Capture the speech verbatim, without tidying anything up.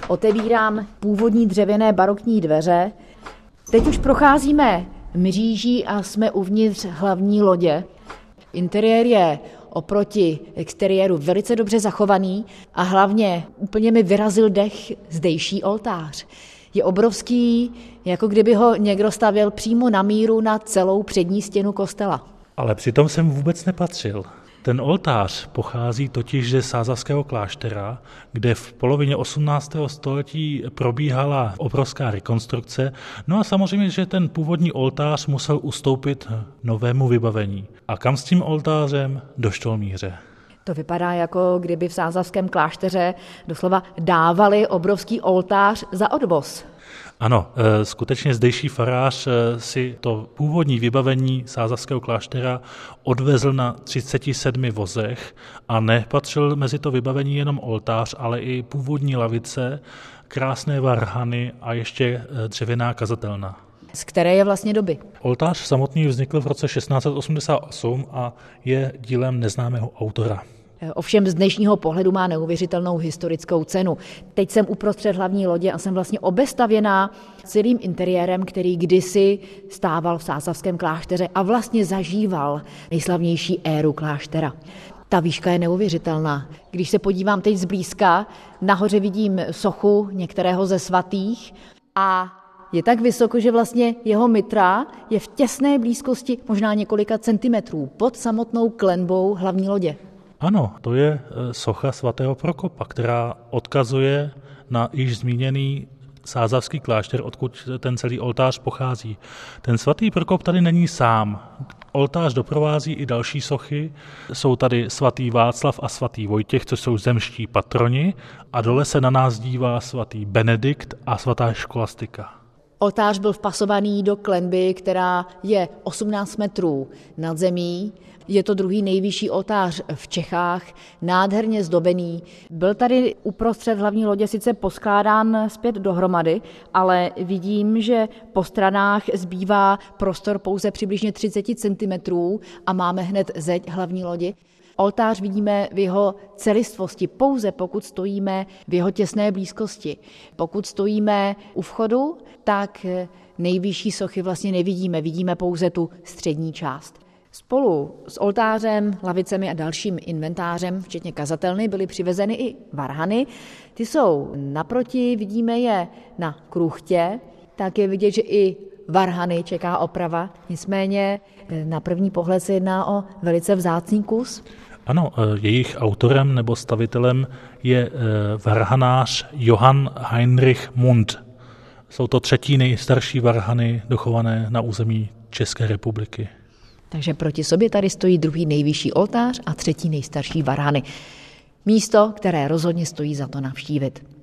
Otevírám původní dřevěné barokní dveře. Teď už procházíme mříží a jsme uvnitř hlavní lodě. Interiér je oproti exteriéru velice dobře zachovaný a hlavně úplně mi vyrazil dech zdejší oltář. Je obrovský, jako kdyby ho někdo stavěl přímo na míru na celou přední stěnu kostela. Ale přitom jsem vůbec nepatřil. Ten oltář pochází totiž ze Sázavského kláštera, kde v polovině osmnáctého století probíhala obrovská rekonstrukce. No a samozřejmě, že ten původní oltář musel ustoupit novému vybavení. A kam s tím oltářem? Do Štolmíře. To vypadá, jako kdyby v Sázavském klášteře doslova dávali obrovský oltář za odvoz. Ano, skutečně zdejší farář si to původní vybavení Sázavského kláštera odvezl na třiceti sedmi vozech a nepatřil mezi to vybavení jenom oltář, ale i původní lavice, krásné varhany a ještě dřevěná kazatelna. Z které je vlastně doby? Oltář samotný vznikl v roce šestnáct set osmdesát osm a je dílem neznámého autora. Ovšem z dnešního pohledu má neuvěřitelnou historickou cenu. Teď jsem uprostřed hlavní lodě a jsem vlastně obestavěná celým interiérem, který kdysi stával v Sázavském klášteře a vlastně zažíval nejslavnější éru kláštera. Ta výška je neuvěřitelná. Když se podívám teď zblízka, nahoře vidím sochu některého ze svatých a je tak vysoko, že vlastně jeho mitra je v těsné blízkosti možná několika centimetrů pod samotnou klenbou hlavní lodě. Ano, to je socha svatého Prokopa, která odkazuje na již zmíněný Sázavský klášter, odkud ten celý oltář pochází. Ten svatý Prokop tady není sám. Oltář doprovází i další sochy. Jsou tady svatý Václav a svatý Vojtěch, což jsou zemští patroni, a dole se na nás dívá svatý Benedikt a svatá Školastika. Oltář byl vpasovaný do klenby, která je osmnáct metrů nad zemí. Je to druhý nejvyšší oltář v Čechách, nádherně zdobený. Byl tady uprostřed hlavní lodě sice poskládán zpět dohromady, ale vidím, že po stranách zbývá prostor pouze přibližně třicet centimetrů a máme hned zeď hlavní lodi. Oltář vidíme v jeho celistvosti pouze pokud stojíme v jeho těsné blízkosti. Pokud stojíme u vchodu, tak nejvyšší sochy vlastně nevidíme, vidíme pouze tu střední část. Spolu s oltářem, lavicemi a dalším inventářem, včetně kazatelny, byly přivezeny i varhany. Ty jsou naproti, vidíme je na kruchtě, tak je vidět, že i varhany čeká oprava. Nicméně na první pohled se jedná o velice vzácný kus. Ano, jejich autorem nebo stavitelem je varhanář Johann Heinrich Mund. Jsou to třetí nejstarší varhany dochované na území České republiky. Takže proti sobě tady stojí druhý nejvyšší oltář a třetí nejstarší varhany. Místo, které rozhodně stojí za to navštívit.